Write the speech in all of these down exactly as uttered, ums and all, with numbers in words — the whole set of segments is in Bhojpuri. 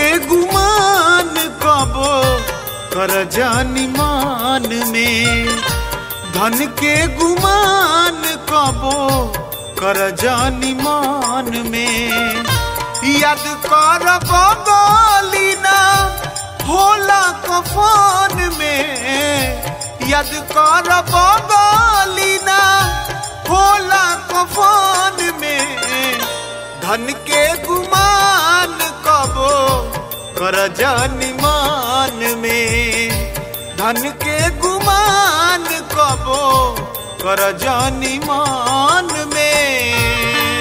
के गुमान कबो कर जानी मान में, धन के गुमान कबो कर जानी मान में। याद कर बगलिना होला कफन में, याद कर बगलिना होला कफन में। धन के गुमान कबो कर जानी मान में, धन के गुमान कबो कर जानी मान में।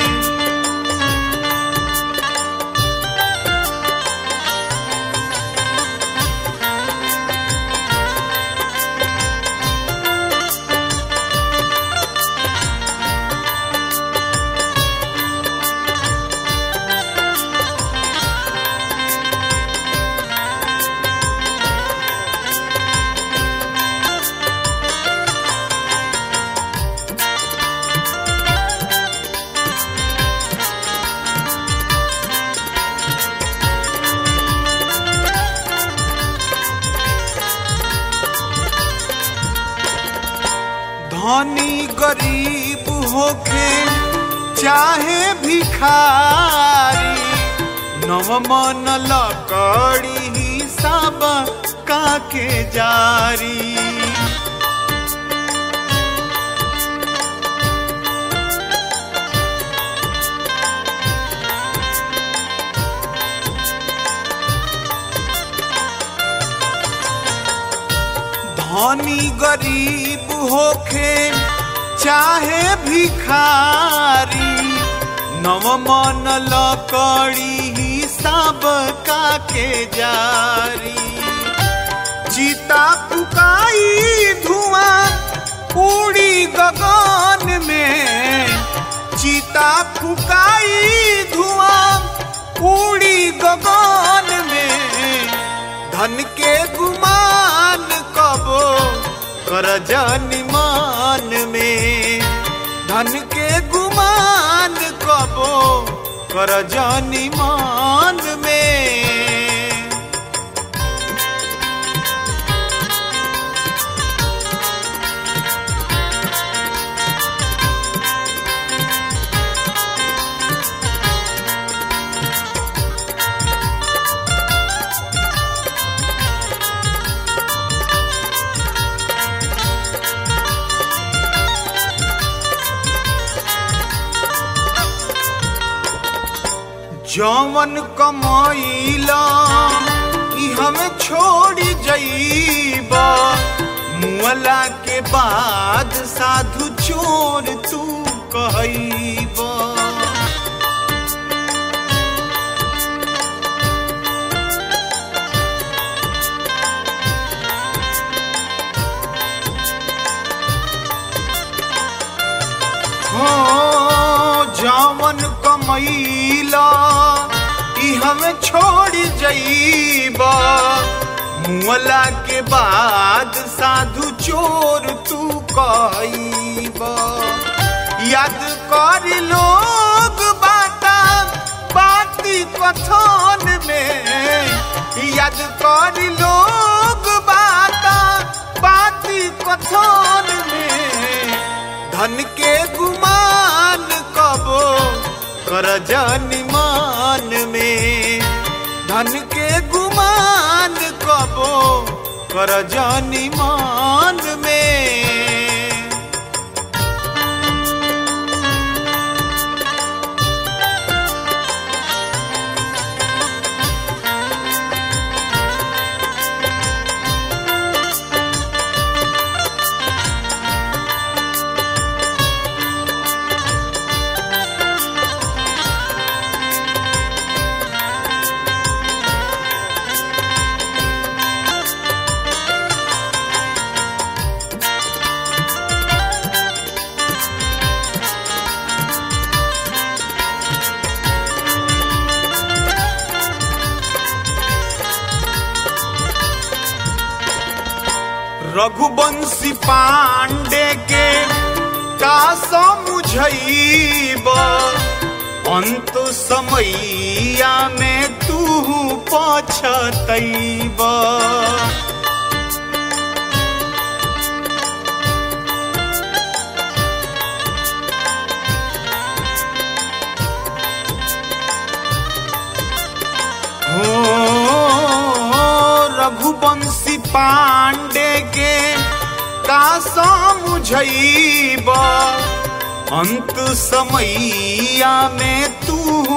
धनी गरीब होके चाहे भिखारी, नव मन लकड़ी हिसाब काके जारी। धनी गरीब होके चाहे भिखारी, नव मन लकड़ी हिसाब काके जारी। चिता फुकाई धुआं उड़ी गगन में, चिता फुकाई धुआं उड़ी गगन में। धन के गुमान कबो कर जानी मान में, धन के गुमान कबो कर जानी मान में। जवन कमाइला ई हमें छोड़ी जइबा, मुअला के बाद साधु चोर तू कहइबा। हो जवन कमैला ई हमें छोड़ जइबा, मुअला के बाद साधु चोर तू कहइबा। याद कर लोग बाटा बाती कथन में, याद कर लोग बाटा बाती कथन में। धन के गुमान कबो कर जानी मान में, धन के गुमान कबो कर जानी मान में। रघुवंशी पांडे के का समझइब, अंत समैया में तू पछतैबा। हो रघुवंशी पांडे के का समझैबा, अंत समैया में तू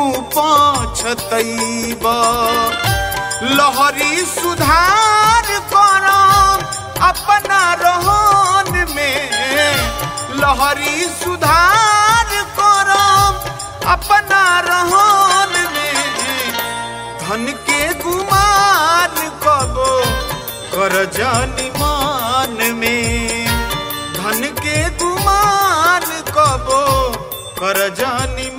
पछतैबा। लहरी सुधार कर अपना रहन में, लहरी सुधार कर अपना रहन में। धन के गुमान कबो कर जानी मान में, धन के गुमान कबो कर जानी